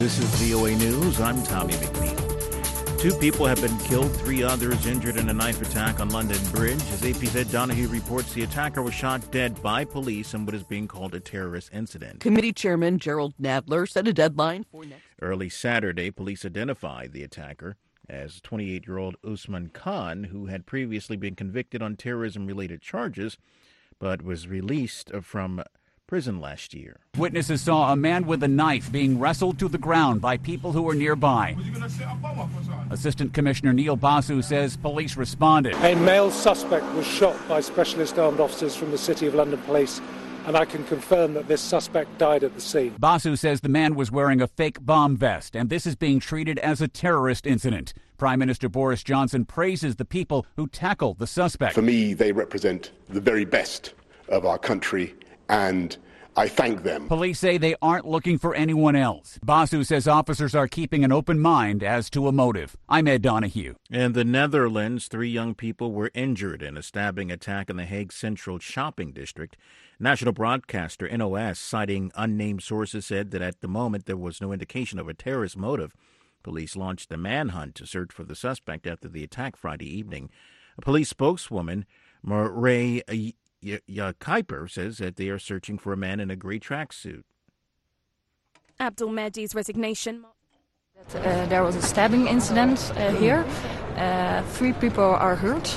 This is VOA News. I'm Tommy McNeil. 2 people have been killed, 3 others injured in a knife attack on London Bridge. As AP's Ed Donahue reports, the attacker was shot dead by police in what is being called a terrorist incident. Committee Chairman Gerald Nadler set a deadline for next. Early Saturday, police identified the attacker as 28-year-old Usman Khan, who had previously been convicted on terrorism-related charges, but was released from prison last year. Witnesses saw a man with a knife being wrestled to the ground by people who were nearby. Assistant Commissioner Neil Basu says police responded. A male suspect was shot by specialist armed officers from the City of London Police, and I can confirm that this suspect died at the scene. Basu says the man was wearing a fake bomb vest, and this is being treated as a terrorist incident. Prime Minister Boris Johnson praises the people who tackled the suspect. For me, they represent the very best of our country, and I thank them. Police say they aren't looking for anyone else. Basu says officers are keeping an open mind as to a motive. I'm Ed Donahue. In the Netherlands, 3 young people were injured in a stabbing attack in the Hague Central Shopping District. National broadcaster NOS, citing unnamed sources, said that at the moment there was no indication of a terrorist motive. Police launched a manhunt to search for the suspect after the attack Friday evening. A police spokeswoman, Murray Kuiper, says that they are searching for a man in a grey tracksuit. Abdul Mehdi's resignation. There was a stabbing incident here. 3 people are hurt,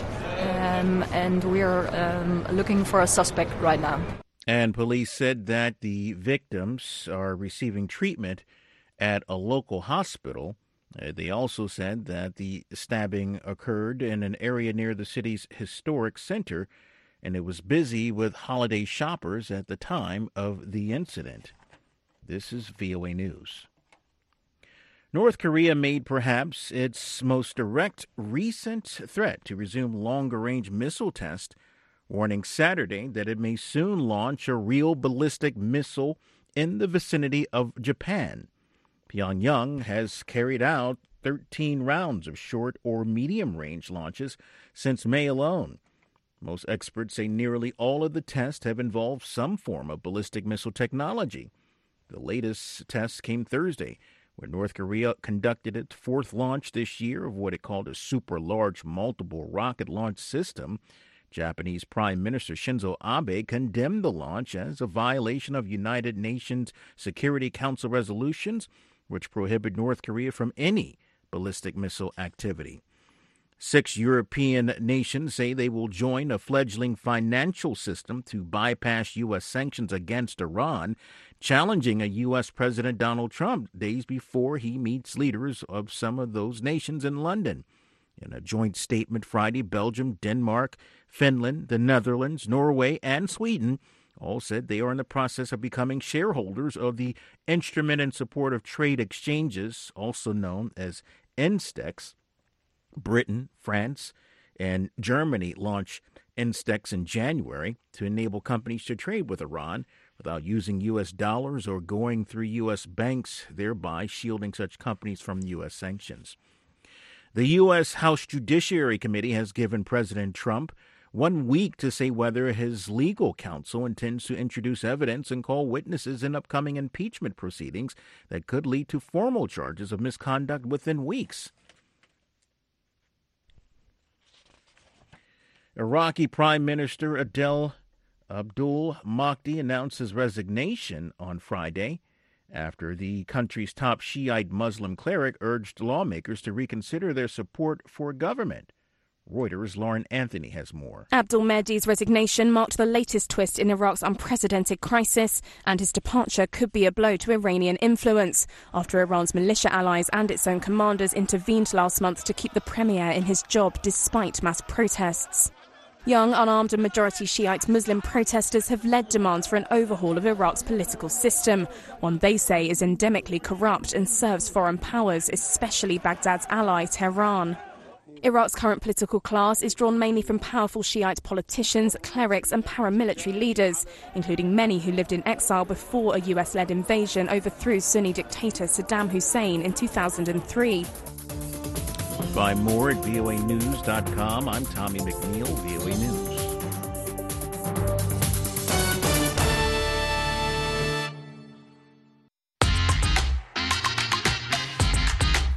and we are looking for a suspect right now. And police said that the victims are receiving treatment at a local hospital. They also said that the stabbing occurred in an area near the city's historic center, and it was busy with holiday shoppers at the time of the incident. This is VOA News. North Korea made perhaps its most direct recent threat to resume longer-range missile tests, warning Saturday that it may soon launch a real ballistic missile in the vicinity of Japan. Pyongyang has carried out 13 rounds of short or medium-range launches since May alone. Most experts say nearly all of the tests have involved some form of ballistic missile technology. The latest test came Thursday, when North Korea conducted its 4th launch this year of what it called a super-large multiple rocket launch system. Japanese Prime Minister Shinzo Abe condemned the launch as a violation of United Nations Security Council resolutions, which prohibit North Korea from any ballistic missile activity. 6 European nations say they will join a fledgling financial system to bypass U.S. sanctions against Iran, challenging a U.S. President Donald Trump days before he meets leaders of some of those nations in London. In a joint statement Friday, Belgium, Denmark, Finland, the Netherlands, Norway, and Sweden all said they are in the process of becoming shareholders of the Instrument in Support of Trade Exchanges, also known as INSTEX. Britain, France, and Germany launched INSTEX in January to enable companies to trade with Iran without using U.S. dollars or going through U.S. banks, thereby shielding such companies from U.S. sanctions. The U.S. House Judiciary Committee has given President Trump 1 week to say whether his legal counsel intends to introduce evidence and call witnesses in upcoming impeachment proceedings that could lead to formal charges of misconduct within weeks. Iraqi Prime Minister Adel Abdul Mahdi announced his resignation on Friday after the country's top Shiite Muslim cleric urged lawmakers to reconsider their support for government. Reuters' Lauren Anthony has more. Abdul Mehdi's resignation marked the latest twist in Iraq's unprecedented crisis, and his departure could be a blow to Iranian influence after Iran's militia allies and its own commanders intervened last month to keep the premier in his job despite mass protests. Young, unarmed and majority Shiite Muslim protesters have led demands for an overhaul of Iraq's political system, one they say is endemically corrupt and serves foreign powers, especially Baghdad's ally Tehran. Iraq's current political class is drawn mainly from powerful Shiite politicians, clerics and paramilitary leaders, including many who lived in exile before a US-led invasion overthrew Sunni dictator Saddam Hussein in 2003. Find more at voanews.com. I'm Tommy McNeil, VOA News.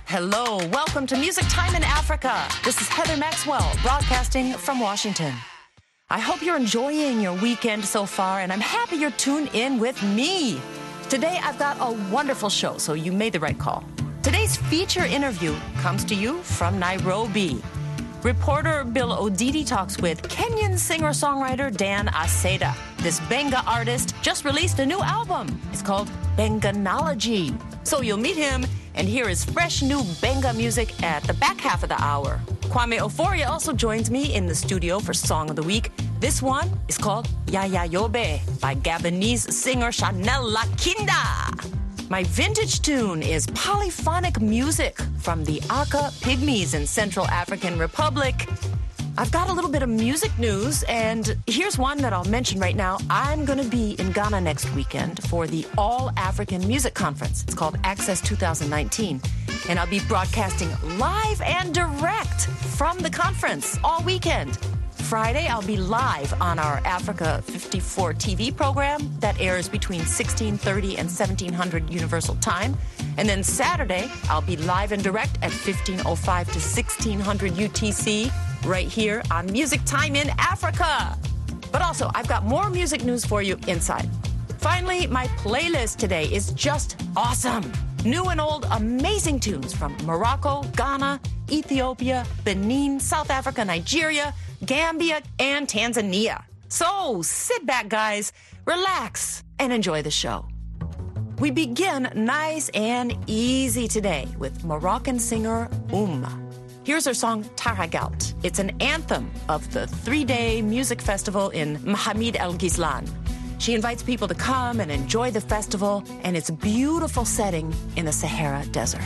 Hello, welcome to Music Time in Africa. This is Heather Maxwell, broadcasting from Washington. I hope you're enjoying your weekend so far, and I'm happy you're tuned in with me. Today, I've got a wonderful show, so you made the right call. Today's feature interview comes to you from Nairobi. Reporter Bill Odidi talks with Kenyan singer-songwriter Dan Aseda. This Benga artist just released a new album. It's called Benganology. So you'll meet him and hear his fresh new Benga music at the back half of the hour. Kwame Oforia also joins me in the studio for Song of the Week. This one is called Yaya Yobe by Gabonese singer Chanel Lakinda. My vintage tune is polyphonic music from the Aka Pygmies in Central African Republic. I've got a little bit of music news, and here's one that I'll mention right now. I'm going to be in Ghana next weekend for the All-African Music Conference. It's called Access 2019, and I'll be broadcasting live and direct from the conference all weekend. Friday, I'll be live on our Africa 54 TV program that airs between 1630 and 1700 Universal Time. And then Saturday, I'll be live and direct at 1505 to 1600 UTC right here on Music Time in Africa. But also, I've got more music news for you inside. Finally, my playlist today is just awesome. New and old amazing tunes from Morocco, Ghana, Ethiopia, Benin, South Africa, Nigeria, Gambia, and Tanzania. So sit back, guys, relax, and enjoy the show. We begin nice and easy today with Moroccan singer Here's her song Taragalt. It's an anthem of the 3-day music festival in Mohamed El Ghizlan. She invites people to come and enjoy the festival and its beautiful setting in the Sahara Desert.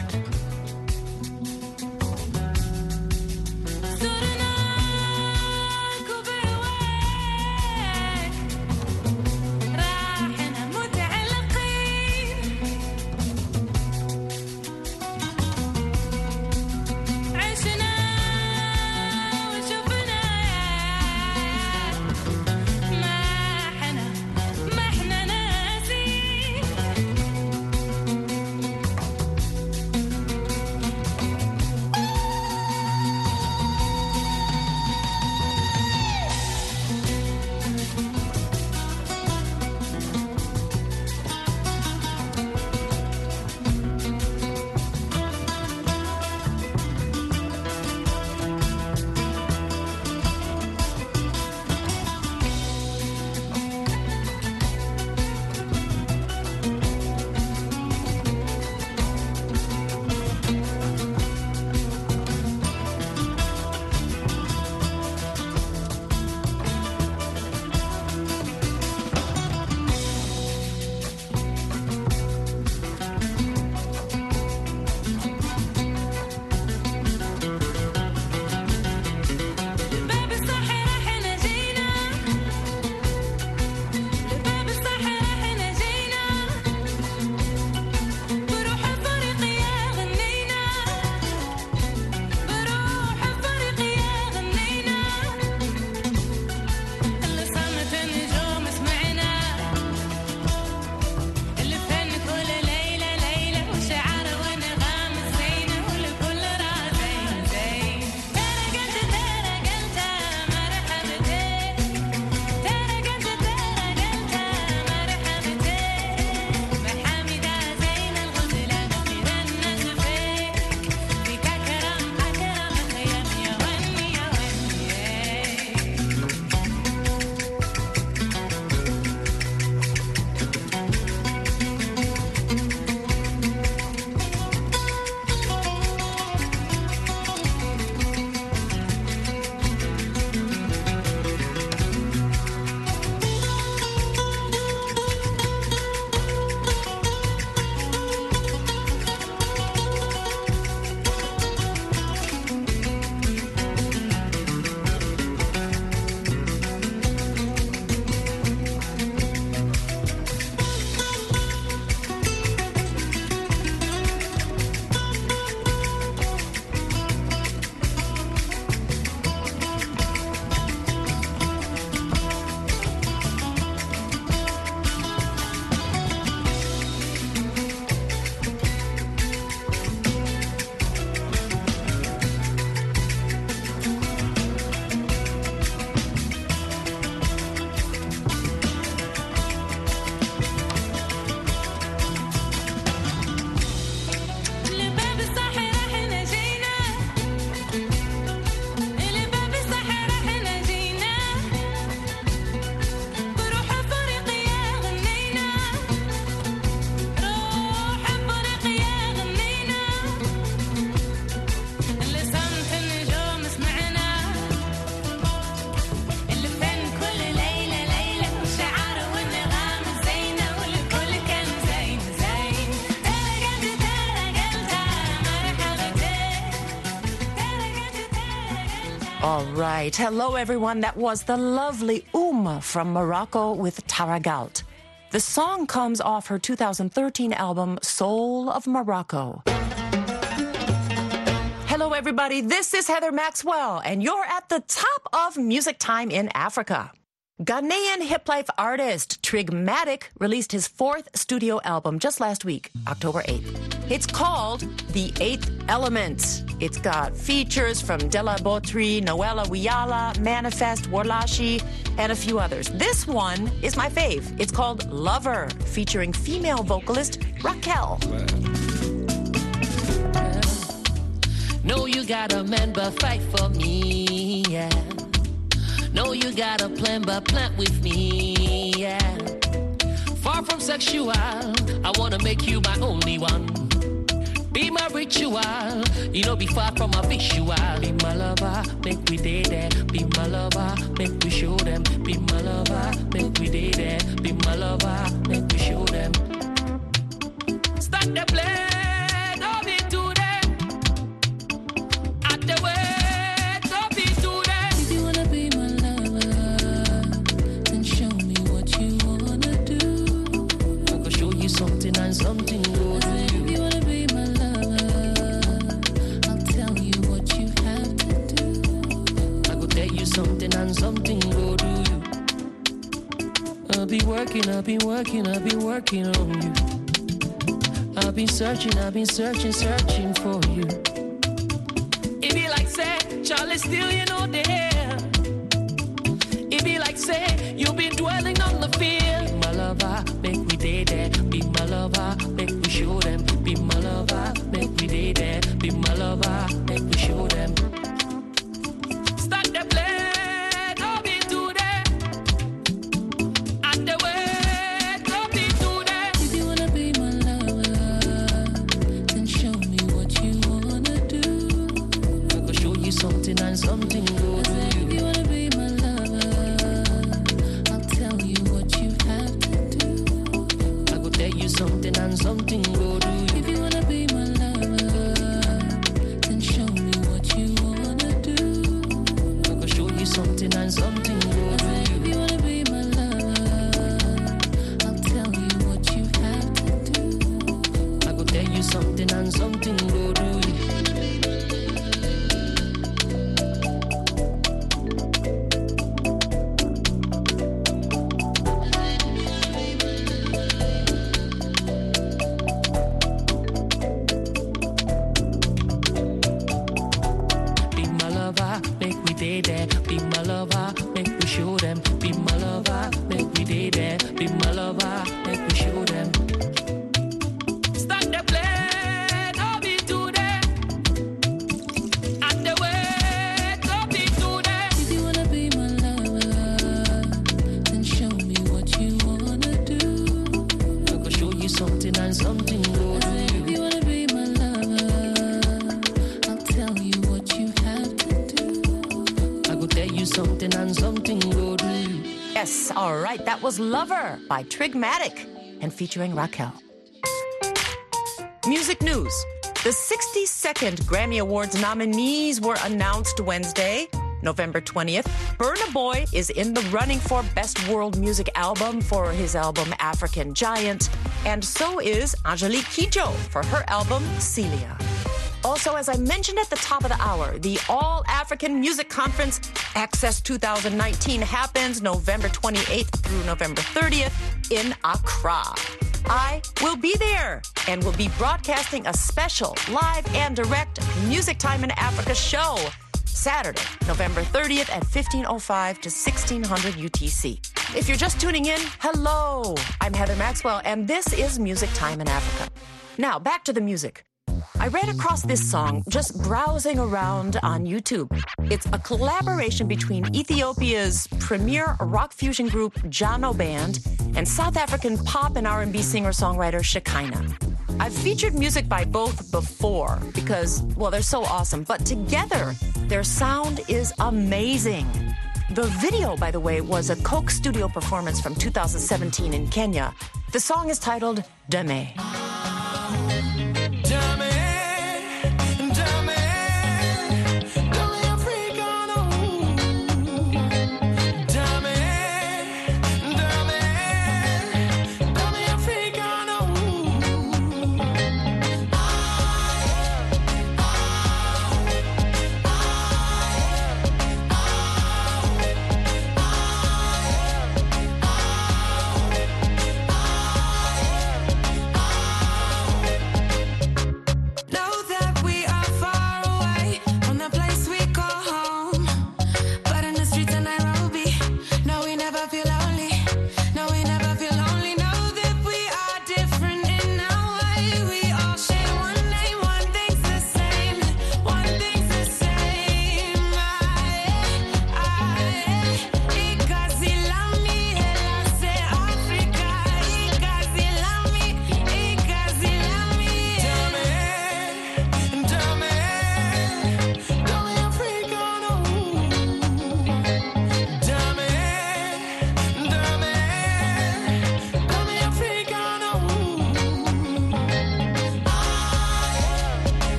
All right. Hello, everyone. That was the lovely from Morocco with Taragalt. The song comes off her 2013 album, Soul of Morocco. Hello, everybody. This is Heather Maxwell, and you're at the top of Music Time in Africa. Ghanaian hip life artist Trigmatic released his 4th studio album just last week, October 8th. It's called The Eighth Element. It's got features from Della Botri, Noella Wiala, Manifest, Warlashi, and a few others. This one is my fave. It's called Lover, featuring female vocalist Raquel. Know you got a man, but fight for me, yeah. Know you got a plan, but plant with me, yeah. Far from sexual, I wanna make you my only one. Be my ritual, you know, be far from my visual. Be my lover, make we day there. Be my lover, make we show them. Be my lover, make we day there. Be my lover, make we show them. Start the play, don't be too them. At the way. Something and something go do you. If you wanna be my lover, I'll tell you what you have to do. I go tell you something and something go do you. I'll be working on you. I've been searching for you. It be like say, Charlie, still you know the hair. It be like say, you've been dwelling on the field. My lover, make we day there. Be my lover, make we show them. Be my lover, make we day there. Be my lover, make we show them. Start the play, don't be too there. And the way, don't be too there. If you wanna be my lover, then show me what you wanna do. I go show you something and something go do you. If you wanna be my something and something go do you. If you wanna be my lover, then show me what you wanna do. I go show you something and something go do you. If you wanna be my lover, I'll tell you what you have to do. I go tell you something and something go do you. Yes, all right, that was Lover by Trigmatic and featuring Raquel. Music news. The 62nd Grammy Awards nominees were announced Wednesday, November 20th. Burna Boy is in the running for Best World Music Album for his album African Giant, and so is Angelique Kidjo for her album Celia. Also, as I mentioned at the top of the hour, the All-African Music Conference Access 2019 happens November 28th through November 30th in Accra. I will be there and will be broadcasting a special live and direct Music Time in Africa show Saturday, November 30th at 15:05 to 1600 UTC. If you're just tuning in, hello. I'm Heather Maxwell, and this is Music Time in Africa. Now, back to the music. I ran across this song just browsing around on YouTube. It's a collaboration between Ethiopia's premier rock fusion group Jano Band and South African pop and R&B singer-songwriter Shekinah. I've featured music by both before because, well, they're so awesome, but together, their sound is amazing. The video, by the way, was a Coke Studio performance from 2017 in Kenya. The song is titled Deme. Dame, dame, dame Africano,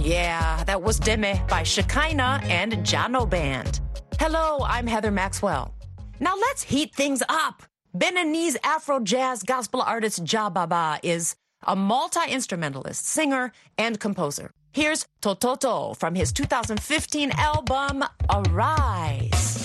Yeah, that was Deme by Shekinah and Jano Band. Hello, I'm Heather Maxwell. Now let's heat things up. Beninese Afro jazz gospel artist Jah Baba is a multi-instrumentalist, singer, and composer. Here's Tototo from his 2015 album, Arise.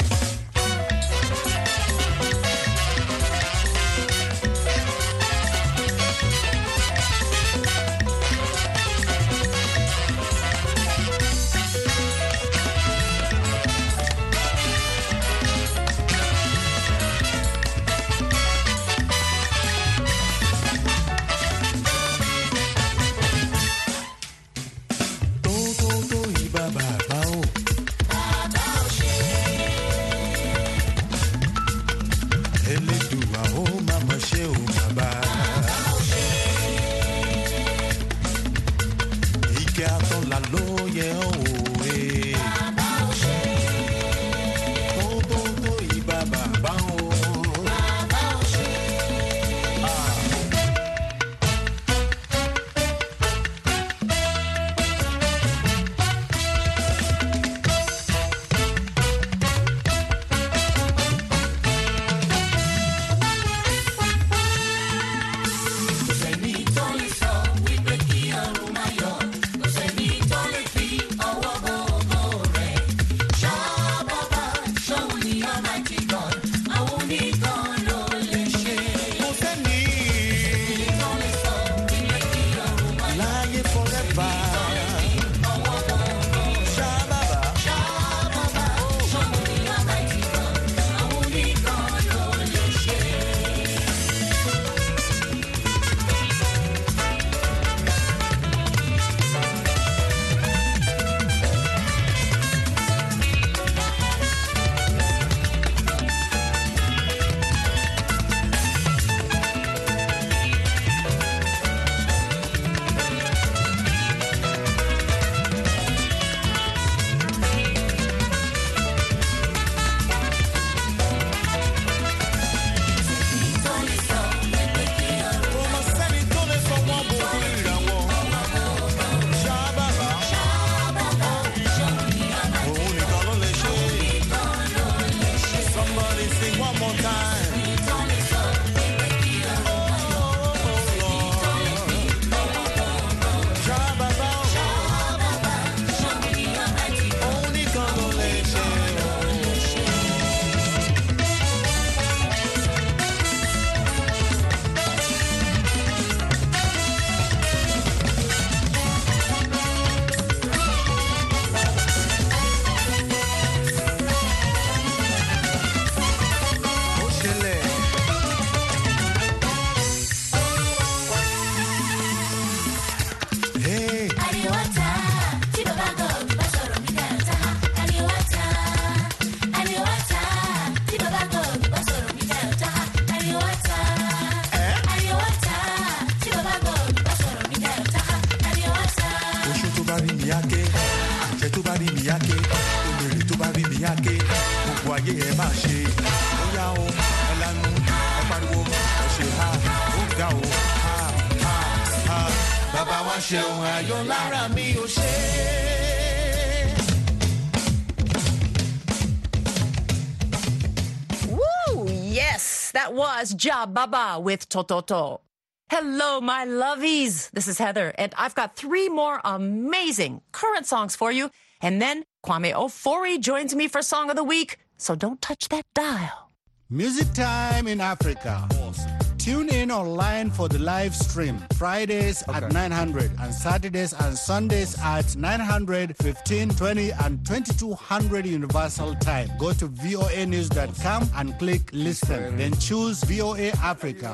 Woo! Yes, that was Jah Baba with Tototo. Hello, my lovies. This is Heather, and I've got 3 more amazing current songs for you. And then Kwame Ofori joins me for Song of the Week, so don't touch that dial. Music Time in Africa. Tune in online for the live stream. Fridays at 900 and Saturdays and Sundays at 900, 1520 and 2200 Universal Time. Go to voanews.com and click listen. Then choose VOA Africa.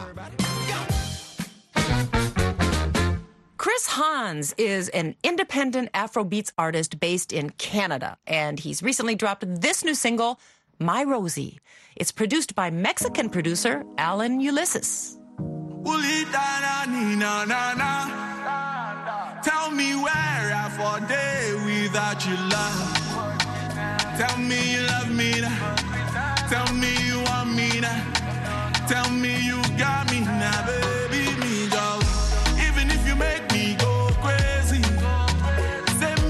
Chris Hans is an independent Afrobeats artist based in Canada, and he's recently dropped this new single, My Rosie. It's produced by Mexican producer Alan Ulysses. Tell me where I for day without your love. Tell me you love me now. Tell me you want me now. Tell me you got me now, baby, me just. Even if you make me go crazy, say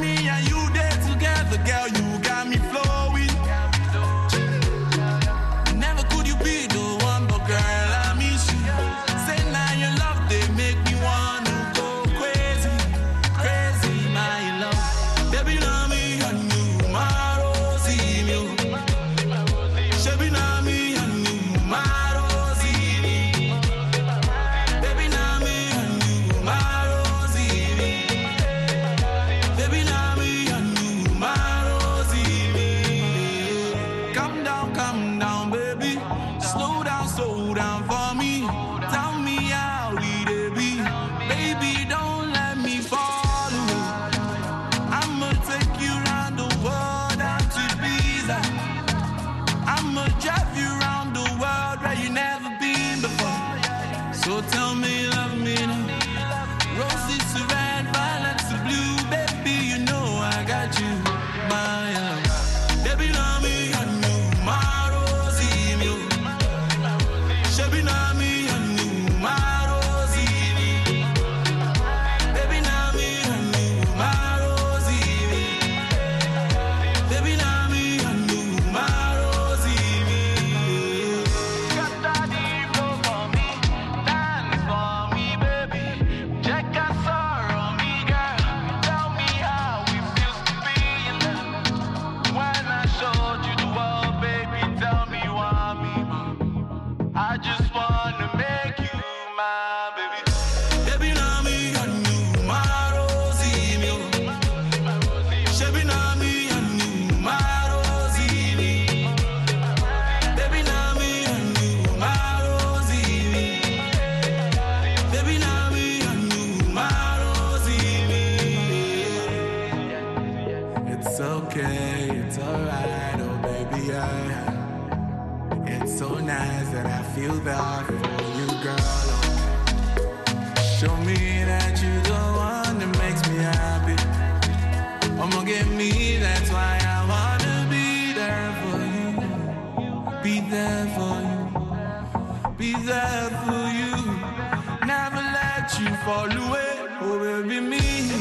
okay, it's alright, oh baby, yeah. It's so nice that I feel that for you, girl. Show me that you're the one that makes me happy. I'ma get me, that's why I wanna be there for you. Be there for you. Be there for you. Never let you fall away. Oh baby, me.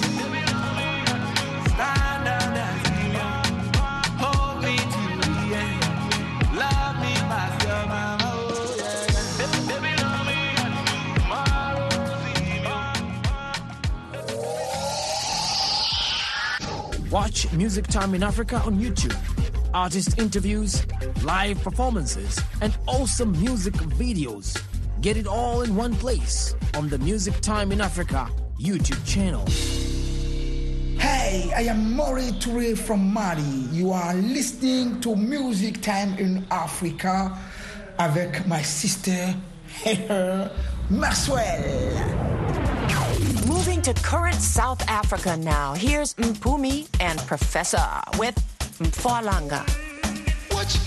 Stand up, that's me. Hold me to the end. Love me, master, mama. Watch Music Time in Africa on YouTube. Artist interviews, live performances, and awesome music videos. Get it all in one place on the Music Time in Africa YouTube channel. Hey, I am Maury Toure from Mali. You are listening to Music Time in Africa avec my sister, Heather Maxwell. Moving to current South Africa now. Here's Mpumi and Professor with Mfalanga. Watch.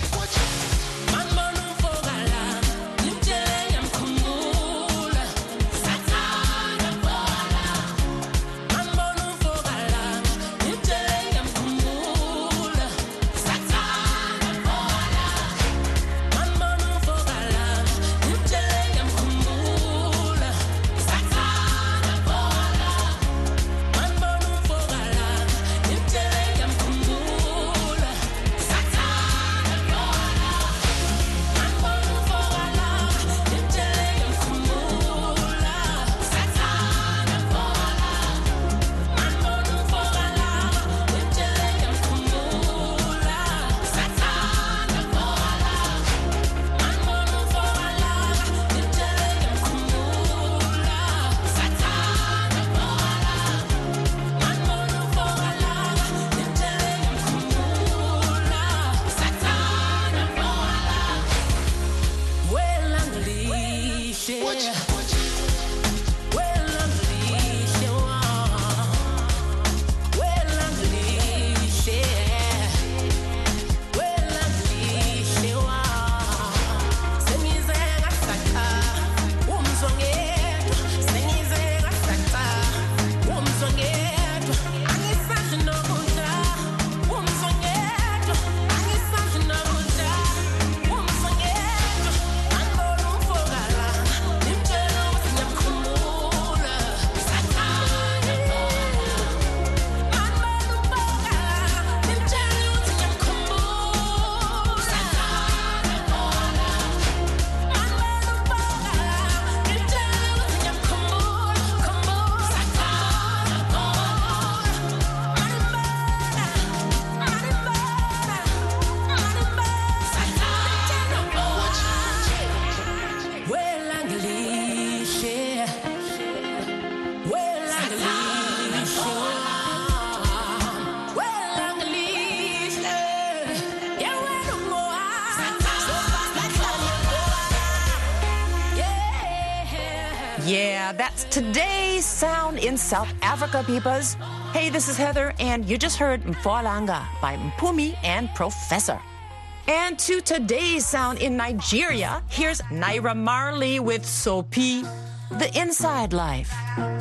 Yeah, that's today's sound in South Africa, peepers. Hey, this is Heather, and you just heard Mfalanga by Mpumi and Professor. And to today's sound in Nigeria, here's Naira Marley with Sophie, The Inside Life.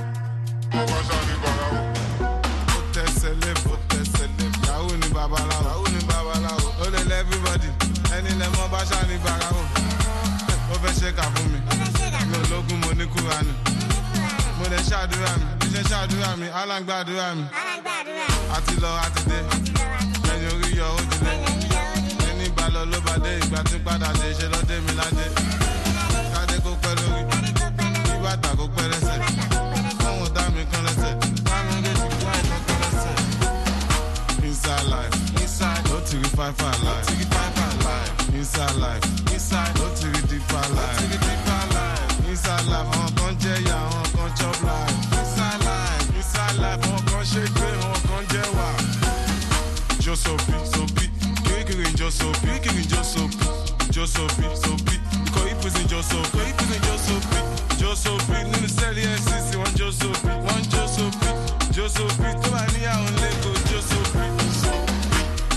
Inside life, inside, no to find life. Inside life, inside, no to deeper life. Inside life, on conjure ya, on conjure life. Inside life, on conjure, on conjure wa. Josopi, Sopi, Kiri Josopi, Sopi. Because he was in Josopi, Josopi, no sell SCC, one Josopi, to my near on Lego, Josopi.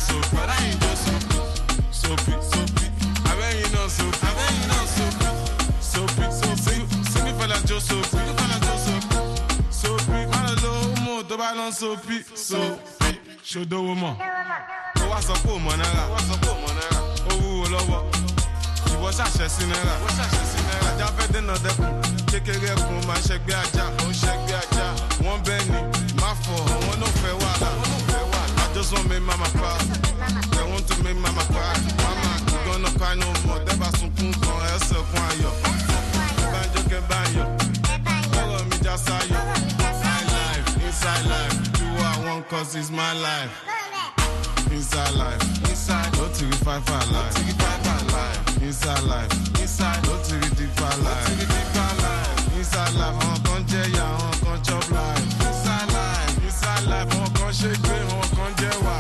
Joseph, but I ain't Joseph. Soapy. I bet you know Soapy. Soapy. See me for that Joseph. Soapy, man, I love more. The balance Soapy. Show the woman. What's up, woman? Oh, lover. You was a sinner. I fed another. Take a girl from my shake be a jar. One penny, my fault. One no fair water. I just want to make mama proud. I want to make mama proud. Mama, you gonna cry no more. There was some cool on herself. Banjo can banjo. Follow me, just saw you. Inside life. You are one cause it's my life. Inside life. Go to the 5 life. Inside life. Go to the deep life. Inside life. On can't tell ya, on can't chop life. Inside life. On can't shake me, on can't tell why.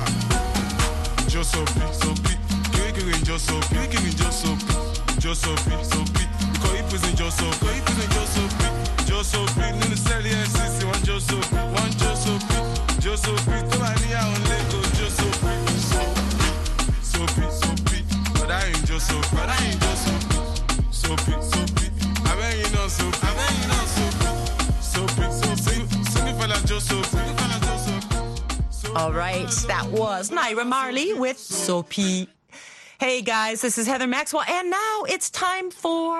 Josopi. Kiri Josopi. Because he was in Josopi. Nino Sally and Sissy, one Josopi. To my nia on Lego, Josopi. Soapy. But I ain't Josopi. Soapy. I bet you know Soapy. See me for that Josopi. All right, that was Naira Marley with Soapy. Hey guys, this is Heather Maxwell, and now it's time for...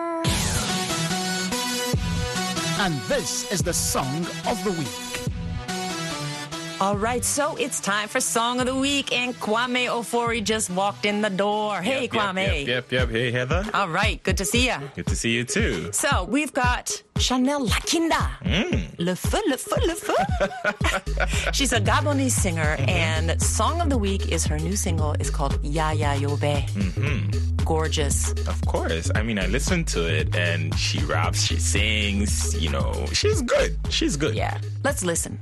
And this is the Song of the Week. All right, so it's time for Song of the Week, and Kwame Ofori just walked in the door. Hey, Kwame. Yep. Hey, Heather. All right, good to see you. Good to see you, too. So we've got Chanel Lakinda. Le feu. She's a Gabonese singer, and Song of the Week is her new single. It's called Yaya Yobe. Gorgeous. Of course. I mean, I listened to it, and she raps, she sings, she's good. Yeah. Let's listen.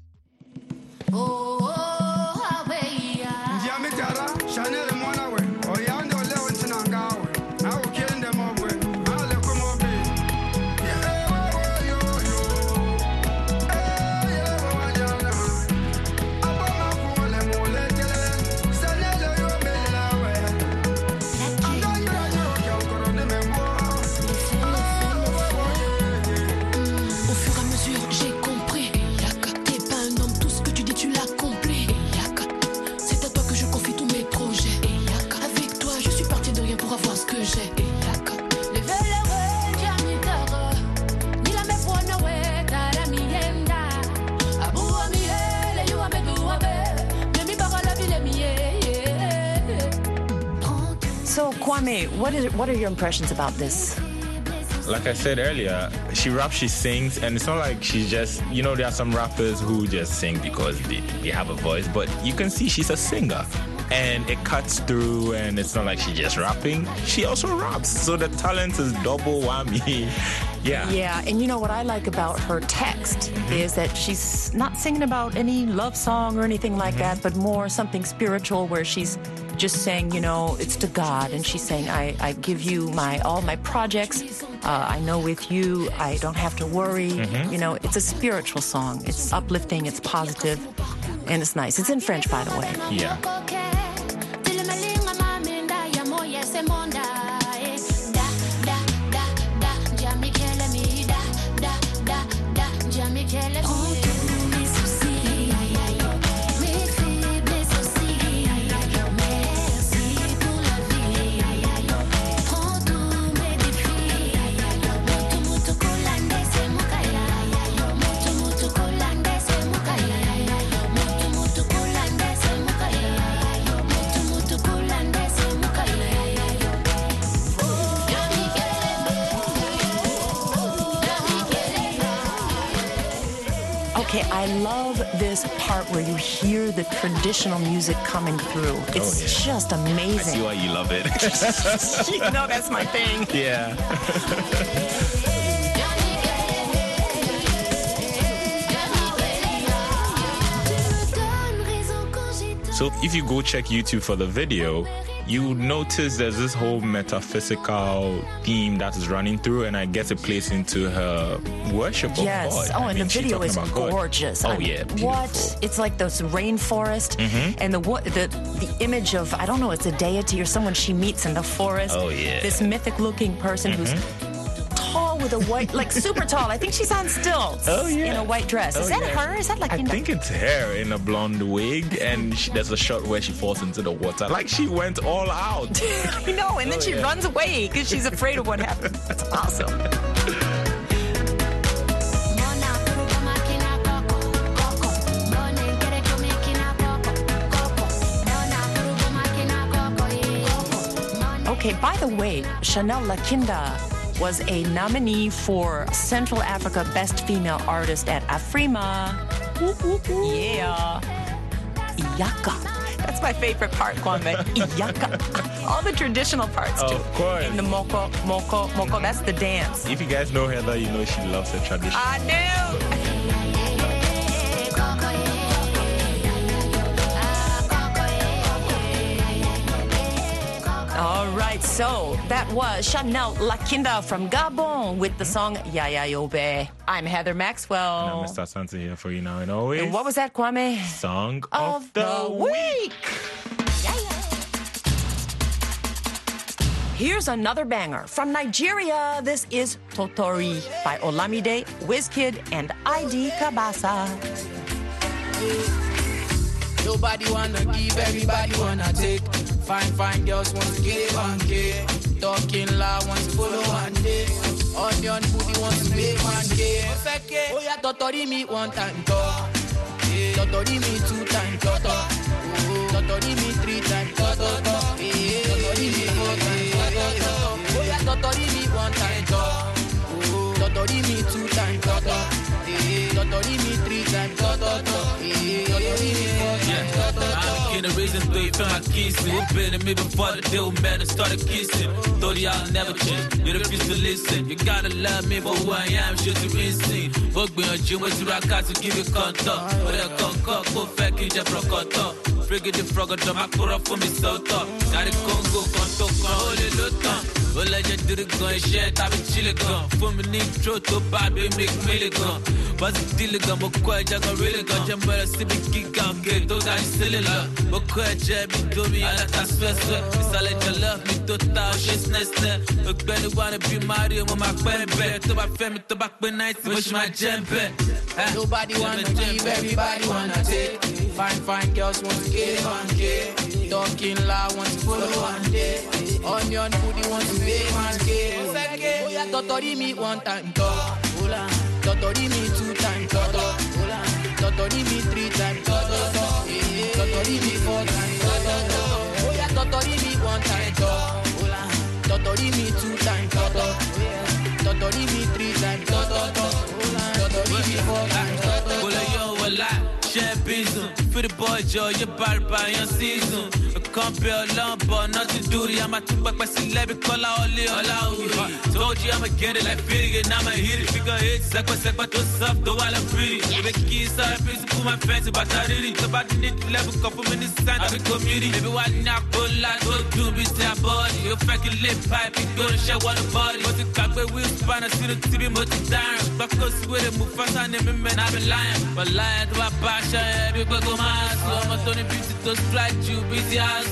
So, Kwame, what are your impressions about this? Like I said earlier, she raps, she sings, and it's not like she's just, there are some rappers who just sing because they have a voice, but you can see she's a singer. And it cuts through, and it's not like she's just rapping. She also raps, so the talent is double whammy. Yeah, and what I like about her text is that she's not singing about any love song or anything like that, but more something spiritual where she's just saying, it's to God, and she's saying, I give you all my projects. I know with you, I don't have to worry. It's a spiritual song. It's uplifting, it's positive, and it's nice. It's in French, by the way. Yeah. Okay, I love this part where you hear the traditional music coming through. It's just amazing. I see why you love it. That's my thing. Yeah. So if you go check YouTube for the video, you notice there's this whole metaphysical theme that is running through, and I guess it plays into her worship of God. Yes. Oh, and the video is gorgeous. Oh, yeah. Beautiful. What? It's like this rainforest, and the image of, I don't know, it's a deity or someone she meets in the forest. Oh, yeah. This mythic-looking person who's tall with a white, like super tall. I think she's on stilts. Oh, yeah. In a white dress. Is that her? Is that like? I think it's her in a blonde wig, and there's a shot where she falls into the water. Like she went all out. I know, and then she runs away because she's afraid of what happens. That's awesome. Okay, by the way, Chanel Lakinda was a nominee for Central Africa Best Female Artist at Afrima. Yeah. Iyaka. That's my favorite part, Kwame. Iyaka. All the traditional parts, too. Of course. And the moko, that's the dance. If you guys know Heather, you know she loves the tradition. I do. All right, so that was Chanel Lakinda from Gabon with the song Yaya Yobe. I'm Heather Maxwell. And I'm Mr. Santa here for you now and always. And what was that, Kwame? Song of the week. Here's another banger from Nigeria. This is Totori by Olamide, Wizkid, and ID Kabasa. Nobody wanna give, everybody wanna take. Fine girls want to get 1K. Talking loud want to follow 1 day. Onion booty want to make 1K. Oh yeah, Totori me 1 time, Totori me 2 times, Totori me 3 times, Totori me 4 times, oh yeah, Totori me 1 time, Totori me 2 times, Totori me 3 times, Totori me 4 times. In a reason 3 for my kissing. Who've been to me before the deal matter started kissing. Thought y'all never change. You refuse to listen. You gotta love me for who I am. Should you be seen? Work me on gym with the rock out to give you contact. But I can't cock, go fake in your brocoto. Frigate the frog, I'm a cura for me so top. Got it Congo, conto, holy luton. Well, I just did it going shit. I've been chilling gun. For me, need throw to bad, we make milligan. But the deal gun, but quite just a really gun. Jump by a city kick out, get those guys silly love. But quite jabby to me, I like a sweat. It's all like you love me to touch, she's next. Look, Benny wanna be Mario with my baby. To my family, to back when I push my jump. Nobody wanna give, everybody wanna take. Fine girls want to get 1K. Talking loud want to follow 1 day. Onion booty want to make 1K. Oh yeah, Totori me 1 time, Totori me 2 times, Totori me 3 times, Totori me 4 times, oh yeah, Totori me 1 time, Totori me 2 times, Totori me 3 times, Totori me 4 times. Champison, for the boy Joe, you're bad by your season. I can't be alone, but nothing to do. I'm a two-back by celebrity, call out all told you I'ma get it like Fitty, and I'ma hit it. Figure it's like but to soft, though while I'm pretty. The keys are busy, put my fancy, but I did it. About the need level, couple minutes, and I'm a community. Maybe why not go like, go do, be that body. You're fucking lip pipe, you go to show what the body. But the cock, where we'll span, I see the TV, but the time. But cause with it, move fast, I never man, I've been lying. But lying to my bash, every go mass. I'm a Tony Beauty to flight, you busy ass.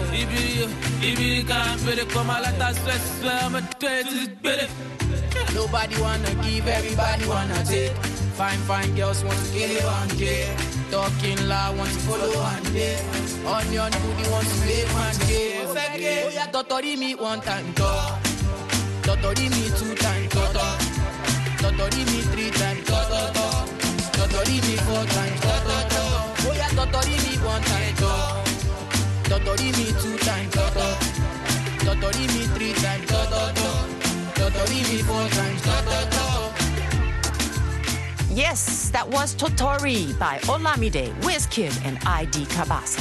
If you can't be the come out like that, I'm a nobody wanna give, everybody wanna take. Fine girls want to get 1K. Talking loud want to follow 1 day. Onion booty want to make 1K. Oh yeah, Totori me 1 time, Totori me 2 times, Totori me 3 times, Totori me 4 times, oh yeah, Totori me 1 time, Totori me 2 times, Totori me 3 times, Totori me 4 times, Yes, that was Totori by Olamide, Wizkid, and ID Kabasa.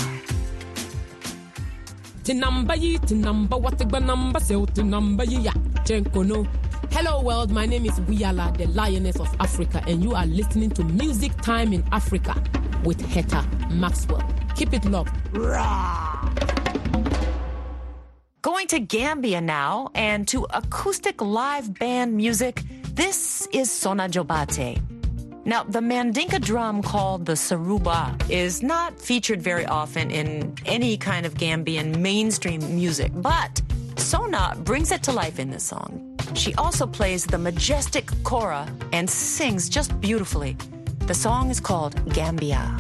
Tinamba, what the number, so Tinamba, ya, Chenkono. Hello world, my name is Wiyala, the Lioness of Africa, and you are listening to Music Time in Africa with Heather Maxwell. Keep it locked. Rah! going to Gambia now, and to acoustic live band music, this is Sona Jobate. Now, the Mandinka drum called the Saruba is not featured very often in any kind of Gambian mainstream music, but Sona brings it to life in this song. She also plays the majestic kora and sings just beautifully. The song is called Gambia.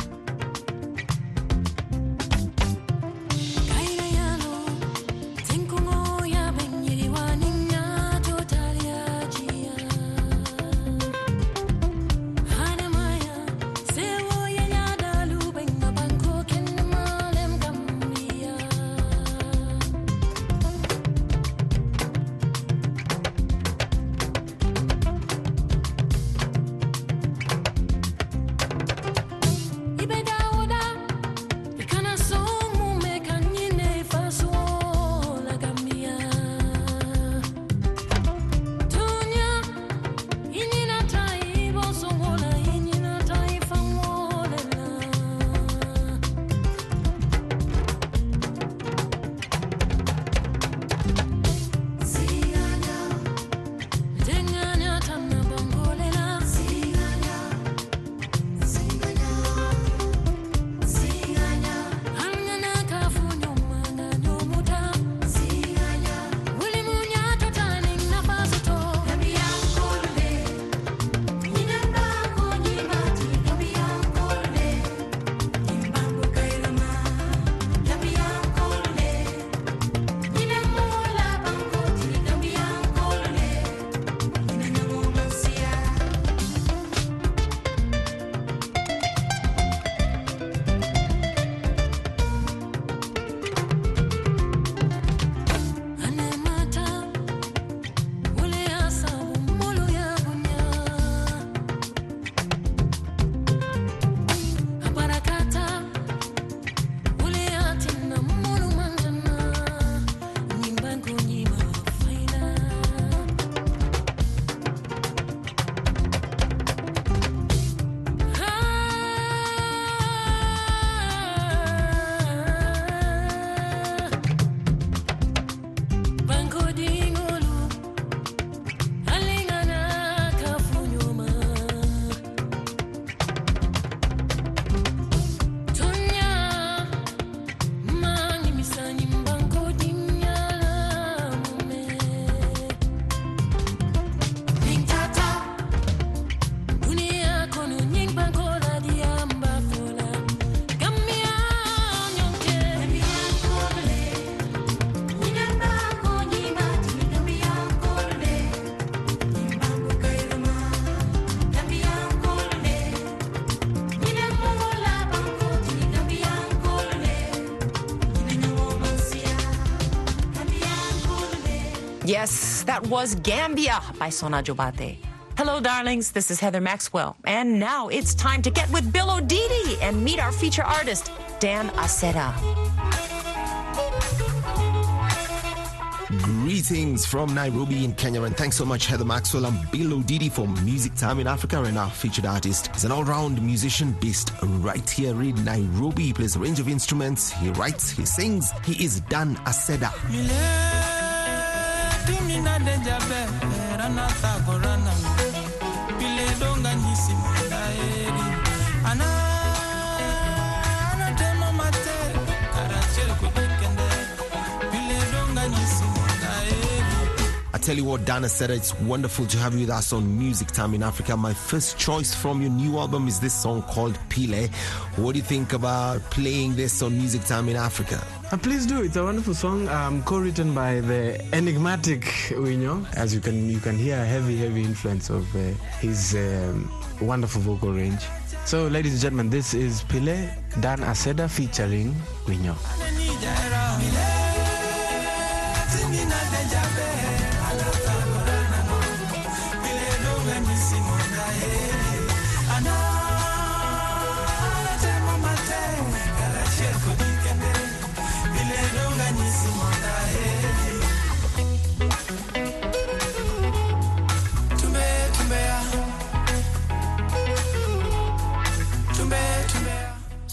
Yes, that was Gambia by Sona Jobate. Hello, darlings. This is Heather Maxwell. And now it's time to get with Bill O'Didi and meet our feature artist, Dan Aceda. Greetings from Nairobi in Kenya, and thanks so much, Heather Maxwell. I'm Bill O'Didi for Music Time in Africa, and our featured artist is an all-round musician based right here in Nairobi. He plays a range of instruments, he writes, he sings. He is Dan Aceda. I tell you what, Dan Aceda, it's wonderful to have you with us on Music Time in Africa. My first choice from your new album is this song called Pile. What do you think about playing this on Music Time in Africa? Please do. It's a wonderful song, co-written by the enigmatic Winyo. As you can hear a heavy influence of his wonderful vocal range. So, ladies and gentlemen, this is Pile, Dan Aceda featuring Winyo.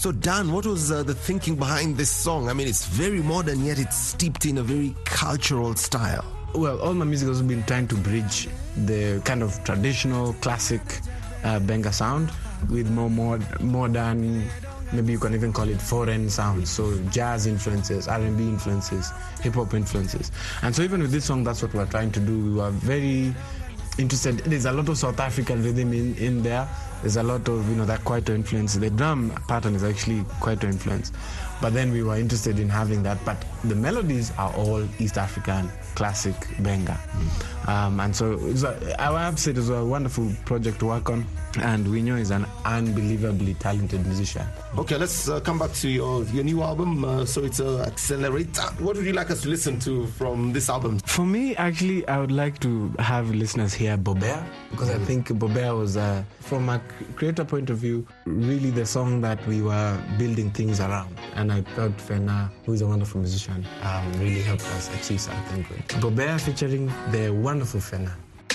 So Dan, what was the thinking behind this song? I mean, it's very modern, yet it's steeped in a very cultural style. Well, all my music has been trying to bridge the kind of traditional, classic benga sound with more modern, maybe you can even call it foreign sounds. So jazz influences, R&B influences, hip-hop influences. And so even with this song, that's what we're trying to do. We were very interested. There's a lot of South African rhythm in there. There's a lot of, that Kwaito influence. The drum pattern is actually Kwaito influence. But then we were interested in having that. But the melodies are all East African classic benga. And so I have to say it was a wonderful project to work on. And Winyo is an unbelievably talented musician. Okay, let's come back to your new album. So it's Accelerator. What would you like us to listen to from this album? For me, actually, I would like to have listeners hear Bobea, because I think Bobea was, from a creator point of view, really the song that we were building things around. And I thought Fena, who is a wonderful musician, really helped us achieve something good. Bobea featuring the wonderful Fena.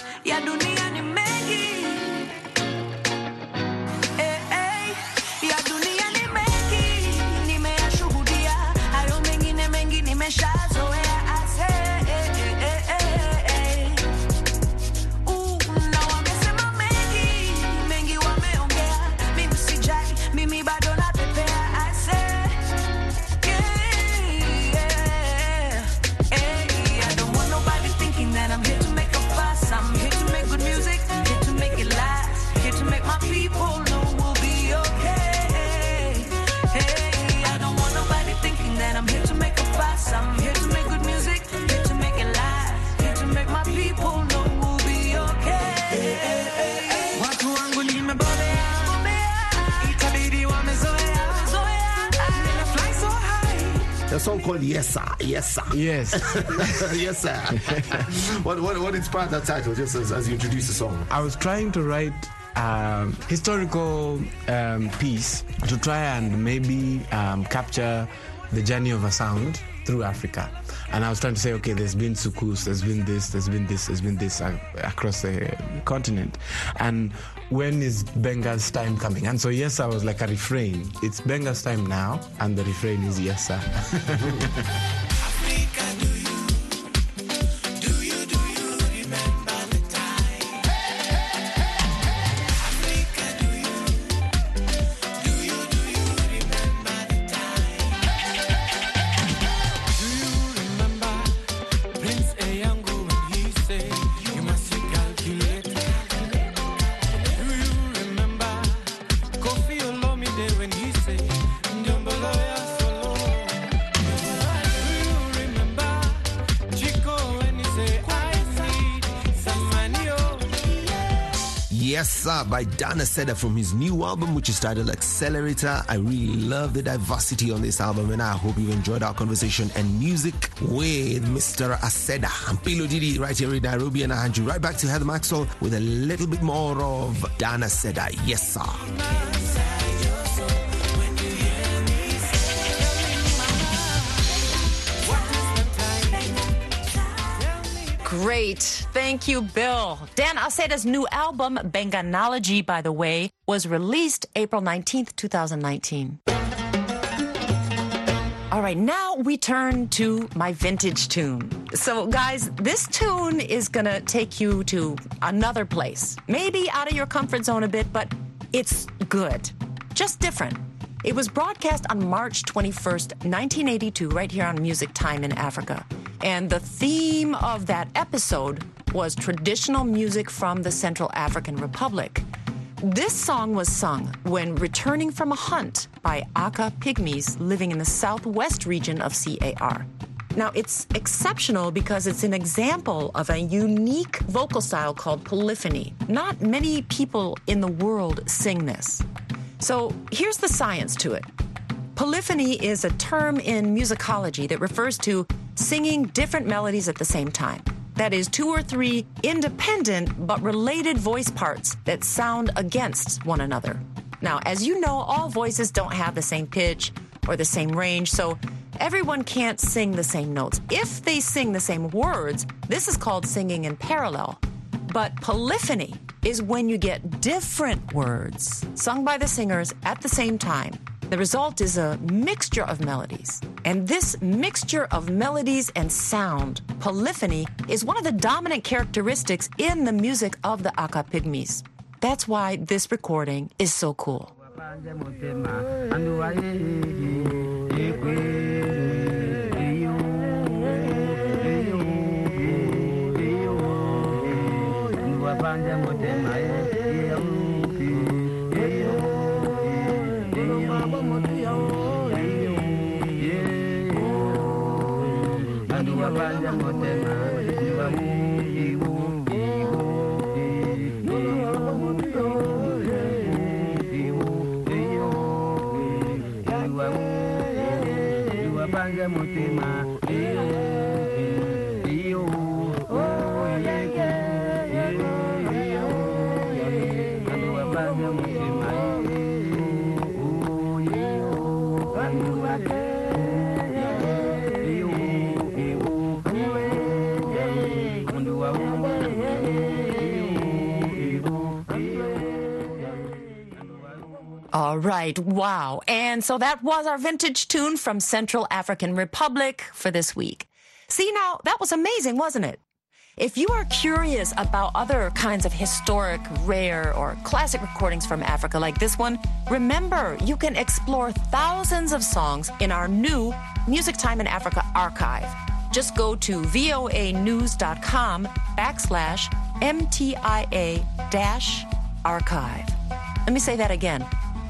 A song called Yes Sir. Yes Sir. Yes. Yes Sir. What inspired that title, just as you introduce the song? I was trying to write a historical piece to try and maybe capture the journey of a sound through Africa. And I was trying to say, okay, there's been soukous, there's been this across the continent. And when is Benga's time coming? And so yes, I was like a refrain. It's Benga's time now, and the refrain is yes, sir. Yes Sir by Dan Aseda from his new album, which is titled Accelerator. I really love the diversity on this album, and I hope you enjoyed our conversation and music with Mr. Aseda. I'm Pilo Didi right here in Nairobi, and I hand you right back to Heather Maxwell with a little bit more of Dan Aseda. Yes Sir. Great. Thank you, Bill. Dan Aseda's new album, Benganology, by the way, was released April 19th, 2019. All right, now we turn to my vintage tune. So, guys, this tune is going to take you to another place. Maybe out of your comfort zone a bit, but it's good. Just different. It was broadcast on March 21st, 1982, right here on Music Time in Africa. And the theme of that episode was traditional music from the Central African Republic. This song was sung when returning from a hunt by Aka Pygmies living in the southwest region of CAR. Now, it's exceptional because it's an example of a unique vocal style called polyphony. Not many people in the world sing this. So here's the science to it. Polyphony is a term in musicology that refers to singing different melodies at the same time. That is, 2 or 3 independent but related voice parts that sound against one another. Now, as you know, all voices don't have the same pitch or the same range, so everyone can't sing the same notes. If they sing the same words, this is called singing in parallel. But polyphony is when you get different words sung by the singers at the same time. The result is a mixture of melodies. And this mixture of melodies and sound, polyphony, is one of the dominant characteristics in the music of the Aka Pygmies. That's why this recording is so cool. All right, wow. And so that was our vintage tune from Central African Republic for this week. See, now, that was amazing, wasn't it? If you are curious about other kinds of historic, rare, or classic recordings from Africa like this one, remember, you can explore thousands of songs in our new Music Time in Africa archive. Just go to voanews.com/MTIA-archive. Let me say that again.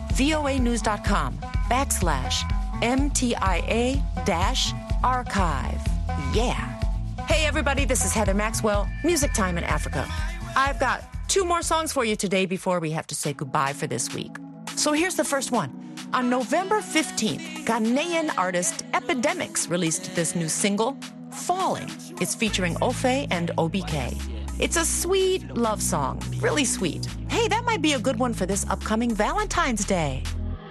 voanews.com/MTIA-archive. Yeah. Hey, everybody, this is Heather Maxwell, Music Time in Africa. I've got 2 more songs for you today before we have to say goodbye for this week. So here's the first one. On November 15th, Ghanaian artist Epidemics released this new single, Falling. It's featuring Ofe and OBK. It's a sweet love song, really sweet. Hey, that might be a good one for this upcoming Valentine's Day.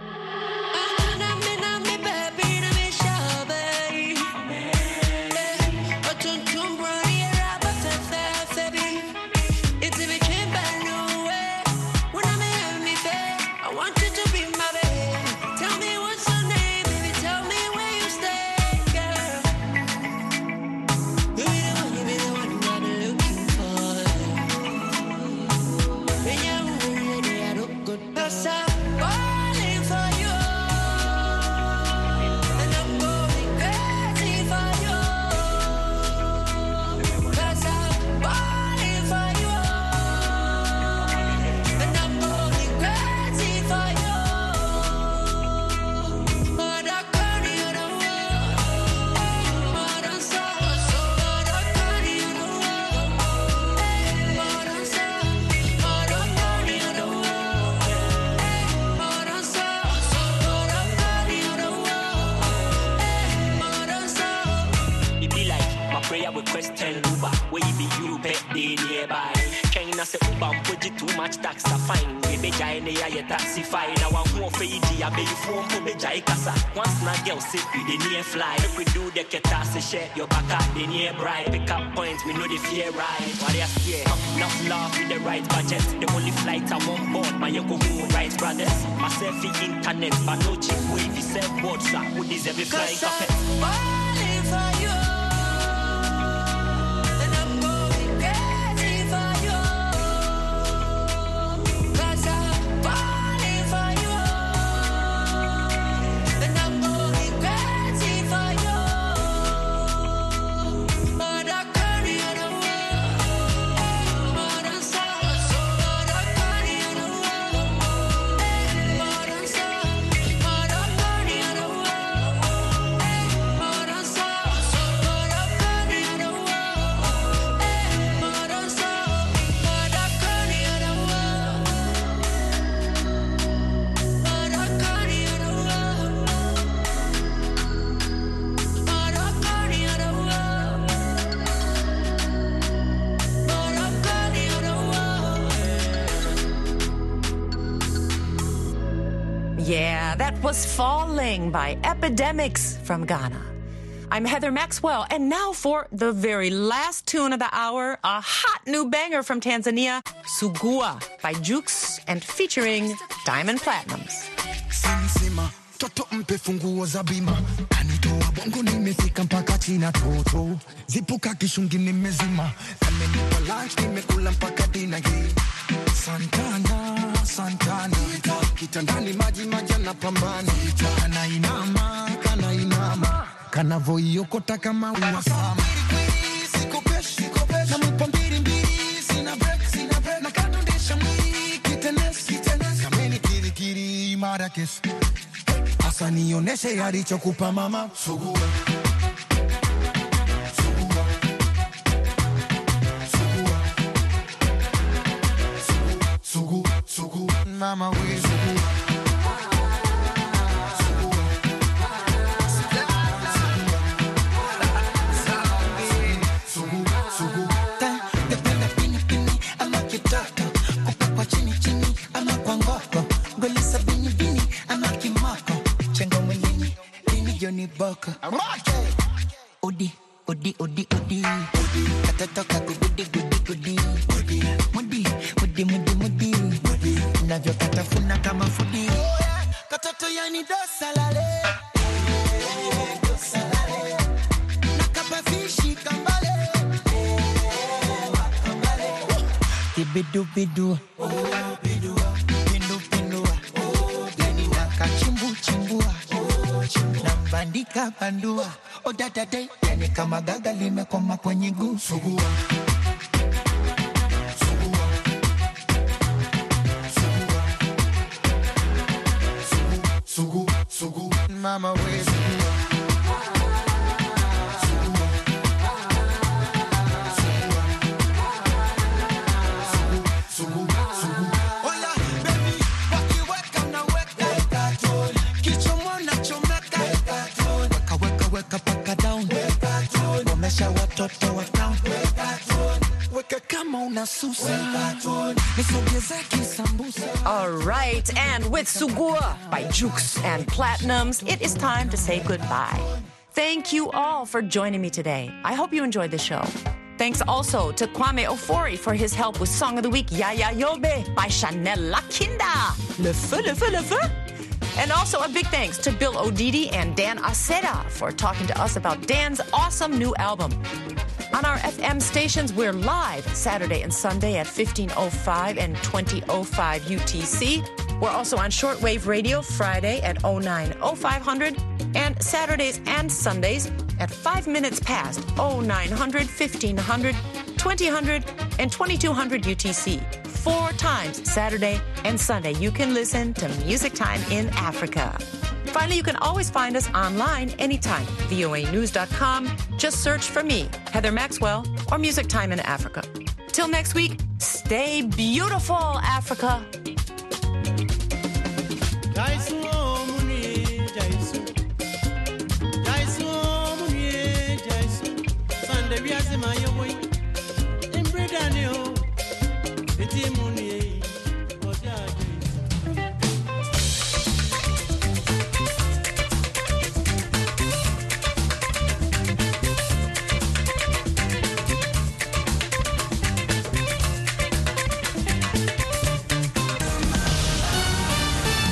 Share your back at the near bright. Pick up points, we know the fear right. What are you scared? Enough love with the right budget. The only flight I'm on board, my young right brothers. Myself in internet, but no cheap way. If you sell boards, I would deserve a flying carpet. Falling for you. Yeah, that was Falling by Epidemics from Ghana. I'm Heather Maxwell, and now for the very last tune of the hour, a hot new banger from Tanzania, Sugua by Jukes and featuring Diamond Platinums. Sinsima, Toto mpe funguo za bima. Kanitoa bongo nimefika mpaka China toto. Zipuka kishungi nimezima. Amenipa lunch nimekula mpaka dinner hii. Santana. Kitandani maji anapambana. Kana inama. Kana voiokota kama uwasama. Na mpambiri sina break. Na kadundisha mwili kitenes. Kameni kirikiri marakes. Asa nioneshe alichokupa mama. Sugua. Mama we dependa pini ama kitaka kupakwa chini ama kwa ngoko golisa bini ama kimako chenga mwilini lini joni boko odi katoto gudi mudi navyo katafuna kama fudi katoto yani dosalale nakabafishi kambale bidu pindu yani nakachimbua nambandika bandua odadade yani kama gaga limekoma kwenye guu sugua Sugu, mama we Sugu. Oya, baby, wakiweka unaweka kichomo na chomeka weka paka down wamesha watoto wa town weka kama unasusa nisogeze kisambusa. All right, and with Sugua by Jukes and Platinums, it is time to say goodbye. Thank you all for joining me today. I hope you enjoyed the show. Thanks also to Kwame Ofori for his help with Song of the Week, Yaya Yobe by Chanel Lakinda. Le feu. And also a big thanks to Bill Odidi and Dan Acera for talking to us about Dan's awesome new album. On our FM stations, we're live Saturday and Sunday at 15:05 and 20:05 UTC. We're also on shortwave radio Friday at 09:0500 and Saturdays and Sundays at 5 minutes past 0900, 1500, 2000, and 2200 UTC. 4 times Saturday and Sunday, you can listen to Music Time in Africa. Finally, you can always find us online anytime. voanews.com. Just search for me, Heather Maxwell, or Music Time in Africa. Till next week, stay beautiful, Africa. Sunday,